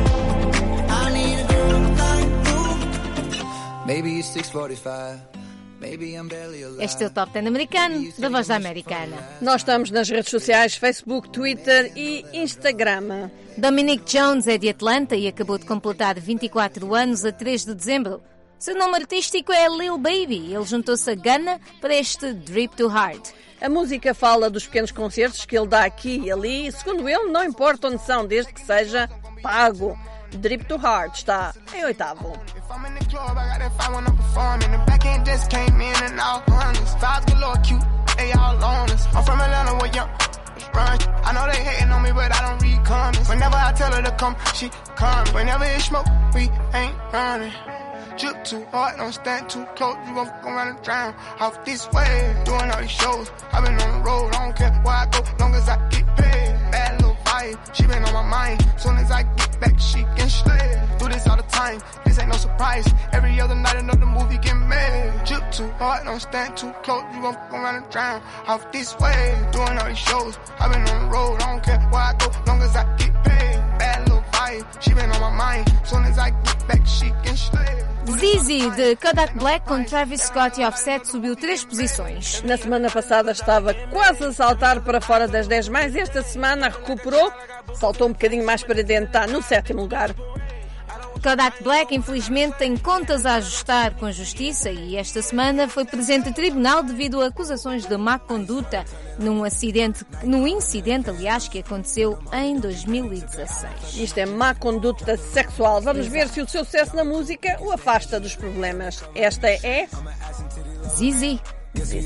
I need a girl like you. Maybe it's six forty-five. Este é o Top dez americano da Voz da Americana. Nós estamos nas redes sociais, Facebook, Twitter e Instagram. Dominic Jones é de Atlanta e acabou de completar vinte e quatro anos a três de dezembro. Seu nome artístico é Lil Baby. Ele juntou-se a Gunna para este Drip Too Hard. A música fala dos pequenos concertos que ele dá aqui e ali e, segundo ele, não importa onde são, desde que seja pago. Drip Too Hard está em oitavo. I know they hating on me, but I don't read comments. Whenever I tell her to come, she come. Whenever it's smoke, we ain't running. Drip too hard, don't stand too close. You gon' fuck around and drown off this way. Doing all these shows, I've been on the road. I don't care where I go, long as I get paid. Bad little vibe, she been on my mind. Soon as I get back, she can slay. Do this all the time, this ain't no surprise. Every other night another movie get made. Drip too hard, don't stand too close. You gon' fuck around and drown off this way. Doing all these shows, I've been on the road. I don't care where I go, long as I get paid. Bad little vibe, she been on my mind. Soon as I get back, she can slay. Zizi, de Kodak Black com Travis Scott e Offset, subiu três posições. Na semana passada estava quase a saltar para fora das dez mais. Esta semana recuperou, saltou um bocadinho mais para dentro, está no sétimo lugar. Kodak Black, infelizmente, tem contas a ajustar com a justiça e esta semana foi presente a tribunal devido a acusações de má conduta num acidente, num incidente, aliás, que aconteceu em dois mil e dezasseis. Isto é má conduta sexual. Vamos Exato. ver se o seu sucesso na música o afasta dos problemas. Esta é Zizi. Zizi.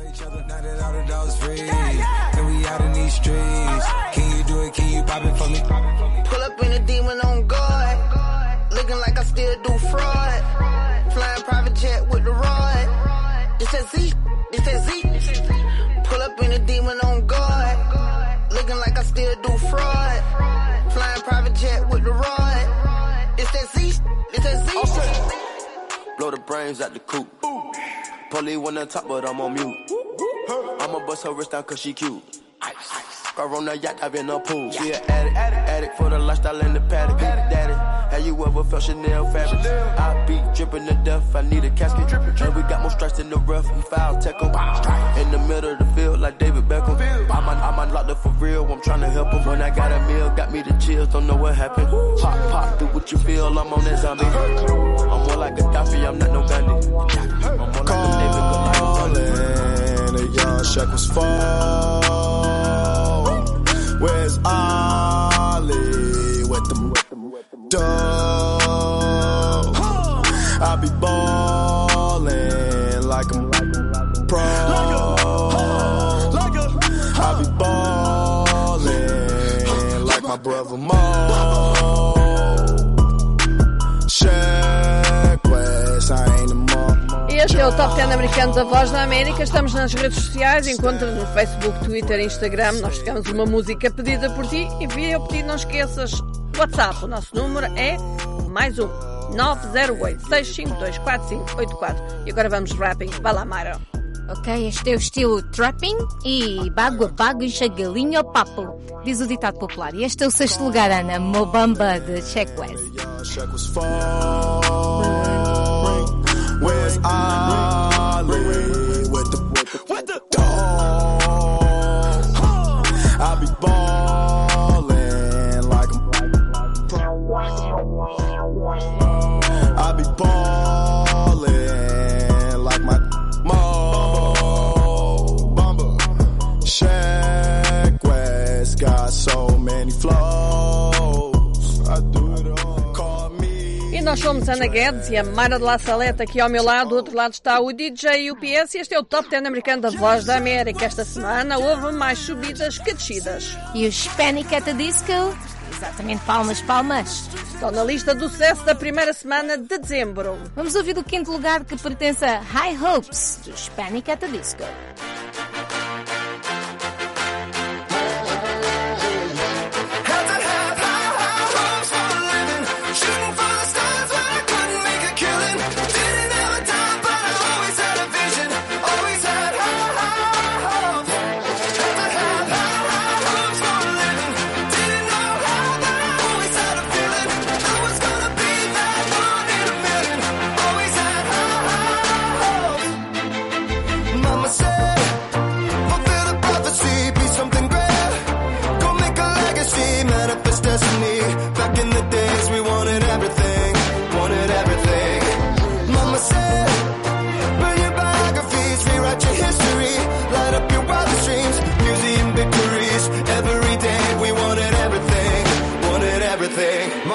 Pull up in a demon on guard. Looking like I still do fraud. Flying private jet with the rod. This that Z, this that Z. Pull up in a demon on guard. Looking like I still do fraud. Flying private jet with the rod. This that Z, this that Z. Okay. Blow the brains out the coop. Polly one on top, but I'm on mute. I'ma bust her wrist down cause she cute. Car on the yacht, I've been a pool. She an addict, addict, addict for the lifestyle and the paddock. Daddy, have you ever felt Chanel fabric? I be dripping to death, I need a casket. And we got more strikes in the rough, we foul tech em. In the middle of the field like David Beckham. I'm on, I'm on locked up for real, I'm trying to help him. When I got a meal, got me the chills, don't know what happened. Pop, pop, do what you feel, I'm on that zombie. I'm more like a Gaddafi, I'm not no Gandhi. I'm more like a David Goliath. The young Shaq was fall. Where's Ollie with them dough? I be ballin' like I'm pro. I be ballin' like my brother Mo. Shaq West, I ain't a mo. Este é o Top dez americano da Voz da América. Estamos nas redes sociais, encontra no Facebook, Twitter e Instagram. Nós tocamos uma música pedida por ti. Envia o pedido, não esqueças. WhatsApp, o nosso número é mais um nove zero oito, seis cinco dois, quatro cinco oito quatro. E agora vamos rapping. Vai lá, Mayra. Ok, este é o estilo trapping e bago a bago enche a galinha ao papo, diz o ditado popular. E este é o sexto lugar, Ana, Mobamba, de Shaq West. Where's Ollie with the, with the dog? I be ballin' like I'm I be ballin' like my Mo Bamba. Shaq West got so many flows. I do it all. E nós somos Ana Guedes e a Mayra de La Saleta aqui ao meu lado. Do outro lado está o D J U P S e este é o Top dez americano da Voz da América. Esta semana houve mais subidas que descidas. E o Panic at the Disco, exatamente, palmas, palmas, estão na lista do sucesso da primeira semana de dezembro. Vamos ouvir do quinto lugar que pertence a High Hopes, do Panic at the Disco.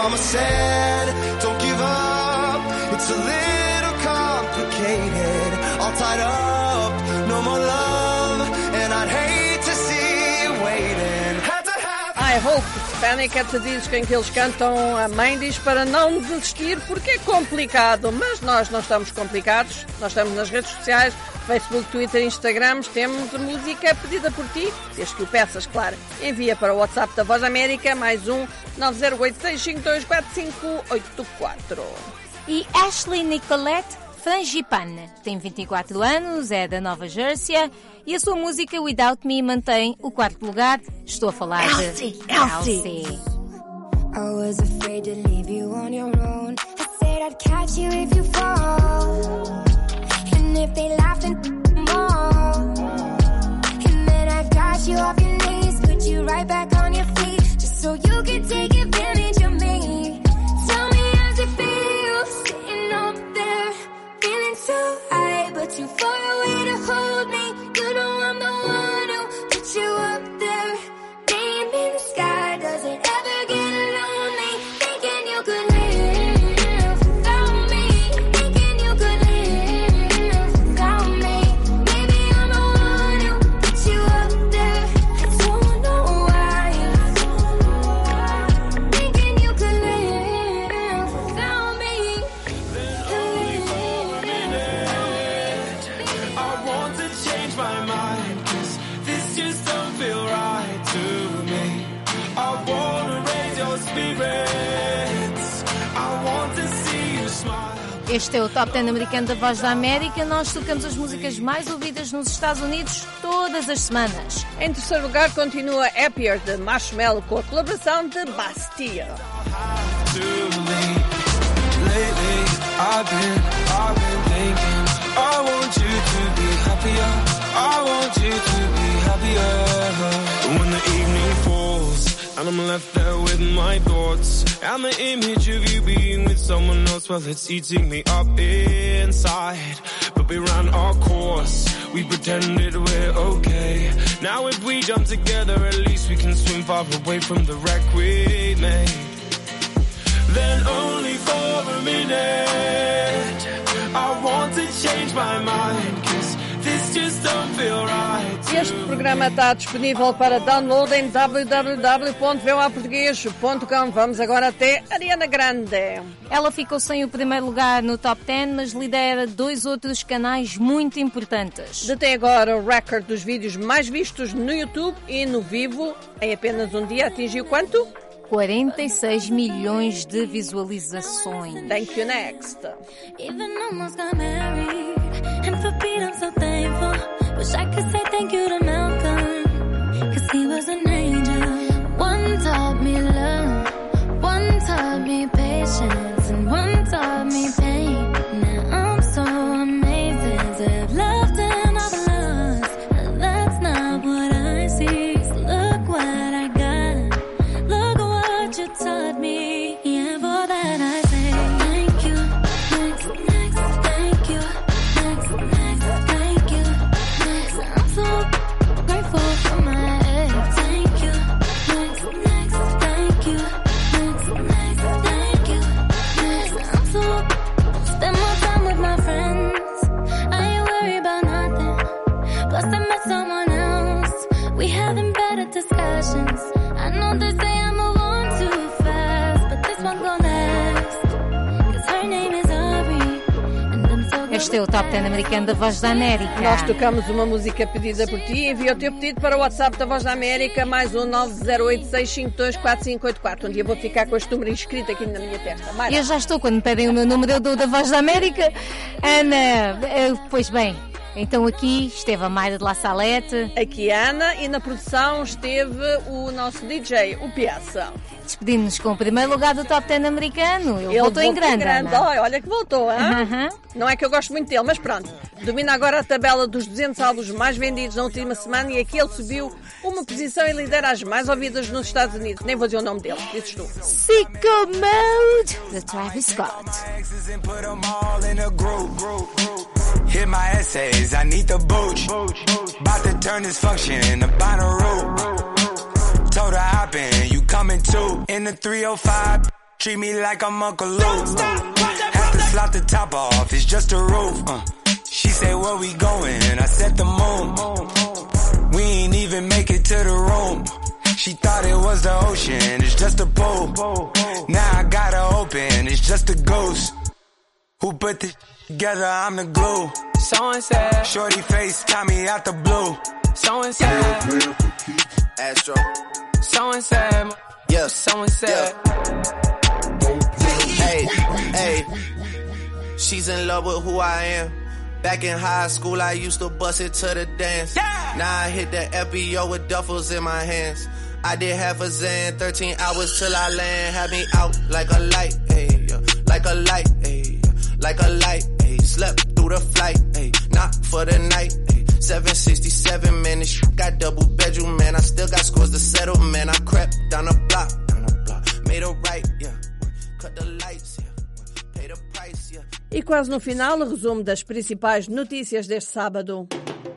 mama said, don't give up, it's a little complicated, all tied up, no more love, and I'd hate to see you waiting. Had to have I Hope, Panic at the Disco, em que eles cantam, a mãe diz para não desistir porque é complicado, mas nós não estamos complicados, nós estamos nas redes sociais, Facebook, Twitter, Instagram, temos música pedida por ti, desde que o peças, claro. Envia para o WhatsApp da Voz da América, mais um nove zero oito seis cinco dois quatro cinco oito quatro. E Ashley Nicolette Frangipane tem vinte e quatro anos, é da Nova Jersey e a sua música Without Me mantém o quarto lugar. Estou a falar Elsie, de Elsie. Elsie. I was afraid to leave you on your own. I said I'd catch you if you fall. And if they laugh and more. And then I've got you off your knees, put you right back on your feet, just so you can take advantage of me. Tell me how's it feel, sitting up there, feeling so high, but too far away to hold me. You know I'm the one who put you up there. Name in the sky, does it ever get lonely? Thinking you could live without me. Thinking you could live without me. Maybe I'm the one who put you up there. I don't know why. Thinking you could live without me. Only for a minute, I want to change my mind, 'cause this just don't feel right to me. I wanna raise your spirits, I want to see you smile. Este é o Top dez americano da Voz da América. Nós tocamos as músicas mais ouvidas nos Estados Unidos todas as semanas. Em terceiro lugar continua Happier, de Marshmello, com a colaboração de Bastille. Too late. Lately, I've been, I've been thinking, I want you to be happier. I want you to be happier. When the evening falls and I'm left there with my thoughts and the image of you being with someone else, well, it's eating me up inside. But we ran our course, we pretended we're okay. Now if we jump together, at least we can swim far away from the wreck we made. Then only for a minute, I want to change my mind, 'cause this just don't feel right. Este programa está disponível para download em w w w ponto v o a português ponto com. Vamos agora até Ariana Grande. Ela ficou sem o primeiro lugar no Top dez, mas lidera dois outros canais muito importantes. Detém agora o recorde dos vídeos mais vistos no YouTube e no vivo. Em apenas um dia atingiu quanto? quarenta e seis milhões de visualizações. Thank you, next. Even almost got married, and for Pete I'm so thankful. Wish I could say thank you to Malcolm, 'cause he was an angel. One taught me love, one taught me patience, and one taught me pain. Now I'm so amazing to have loved and I've lost. That's not what I see. So look what I got. Look what you taught me. Yeah, for that I say thank you. Next, next, thank you. Next, next, thank you. Next, I'm so grateful for my ex. Thank you. Next, next, thank you. Next, next, thank you. Next, I'm so spend more time with my friends. I ain't worried about nothing. Plus I met someone else. We having better discussions. I know they say I move on too fast, but this one gon' last. 'Cause her name is Aubrey, and I'm so good. Este é o Top dez americano da Voz da América. Nós tocamos uma música pedida por ti. Envia o teu pedido para o WhatsApp da Voz da América, mais um nove zero oito seis cinco dois quatro cinco oito quatro. Um dia vou ficar com este número inscrito aqui na minha testa. Mara. Eu já estou, quando me pedem o meu número, eu dou da Voz da América. Ana, eu, pois bem, então aqui esteve a Mayra de La Salete. Aqui a Ana, e na produção esteve o nosso D J, o Piazza. Despedimos-nos com o primeiro lugar do Top dez americano. Ele, Ele voltou em grande, grande. Ana. Olha, olha que voltou, hein? Uh-huh. Não é que eu gosto muito dele, mas pronto. Domina agora a tabela dos duzentos álbuns mais vendidos na última semana e aqui ele subiu uma posição e lidera as mais ouvidas nos Estados Unidos. Nem vou dizer o nome dele, dizes tu. Sicko Mode, de Travis Scott. Hit my essays, I need the booch. About to turn this function into binary. Told her hop in, you coming too. In the three oh five, treat me like I'm Uncle Luke. Have to slot the top off, it's just a roof. Uh. She said, where we going? I said the moon. We ain't even make it to the room. She thought it was the ocean, it's just a pool. Now I gotta open, it's just a ghost. Who put this together? I'm the glue. So and said, shorty face, got me out the blue. So and said, Astro. So and said, yeah. So and said, hey, hey. She's in love with who I am. Back in high school, I used to bust it to the dance. Yeah. Now I hit the F B O with duffels in my hands. I did half a Zan, thirteen hours till I land. Had me out like a light, ayy, yeah. Like a light, ayy, yeah. Like a light, ayy. Slept through the flight, ayy. Not for the night, ayy. seven sixty-seven, man, this shit got double bedroom, man. I still got scores to settle, man. I crept down the block, down the block. Made a right, yeah. Cut the lights, yeah. Pay the price, yeah. E quase no final, o resumo das principais notícias deste sábado.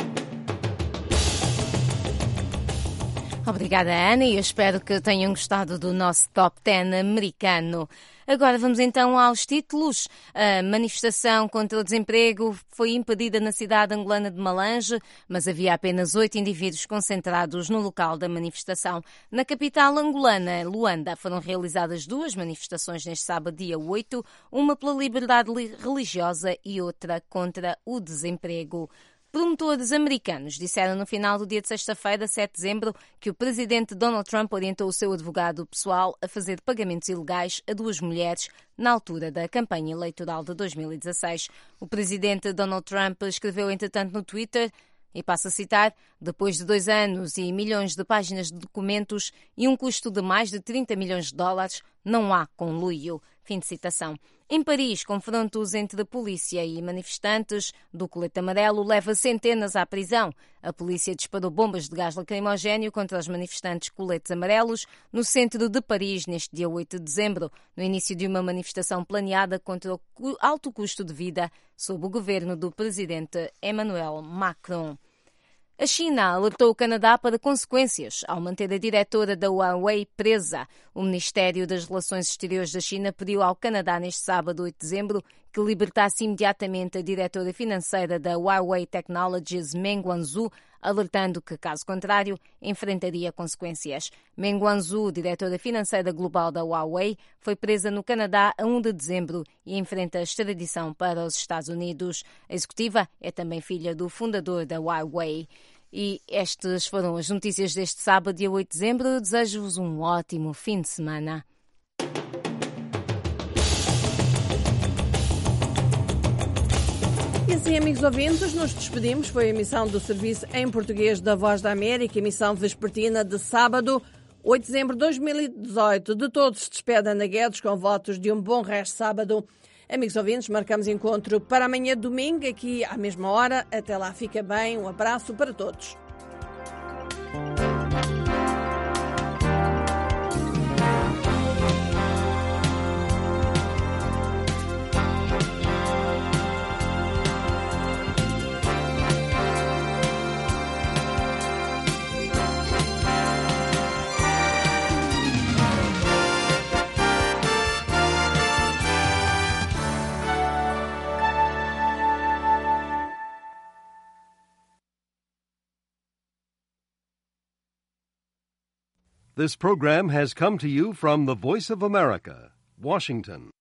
Obrigada, Ana, e eu espero que tenham gostado do nosso Top dez americano. Agora vamos então aos títulos. A manifestação contra o desemprego foi impedida na cidade angolana de Malange, mas havia apenas oito indivíduos concentrados no local da manifestação. Na capital angolana, Luanda, foram realizadas duas manifestações neste sábado, dia oito, uma pela liberdade religiosa e outra contra o desemprego. Promotores americanos disseram no final do dia de sexta-feira, sete de dezembro, que o presidente Donald Trump orientou o seu advogado pessoal a fazer pagamentos ilegais a duas mulheres na altura da campanha eleitoral de dois mil e dezasseis. O presidente Donald Trump escreveu, entretanto, no Twitter, e passo a citar, depois de dois anos e milhões de páginas de documentos e um custo de mais de trinta milhões de dólares, não há conluio. Fim de citação. Em Paris, confrontos entre a polícia e manifestantes do colete amarelo leva centenas à prisão. A polícia disparou bombas de gás lacrimogéneo contra os manifestantes coletes amarelos no centro de Paris neste dia oito de dezembro, no início de uma manifestação planeada contra o alto custo de vida sob o governo do presidente Emmanuel Macron. A China alertou o Canadá para consequências ao manter a diretora da Huawei presa. O Ministério das Relações Exteriores da China pediu ao Canadá neste sábado, oito de dezembro, que libertasse imediatamente a diretora financeira da Huawei Technologies, Meng Wanzhou, alertando que, caso contrário, enfrentaria consequências. Meng Wanzhou, diretora financeira global da Huawei, foi presa no Canadá a um de dezembro e enfrenta a extradição para os Estados Unidos. A executiva é também filha do fundador da Huawei. E estas foram as notícias deste sábado, dia oito de dezembro. Desejo-vos um ótimo fim de semana. E assim, amigos ouvintes, nos despedimos. Foi a emissão do Serviço em Português da Voz da América, emissão vespertina de sábado, oito de dezembro de dois mil e dezoito. De todos se despede Ana Guedes com votos de um bom resto de sábado. Amigos ouvintes, marcamos encontro para amanhã domingo, aqui à mesma hora. Até lá, fica bem. Um abraço para todos. This program has come to you from the Voice of America, Washington.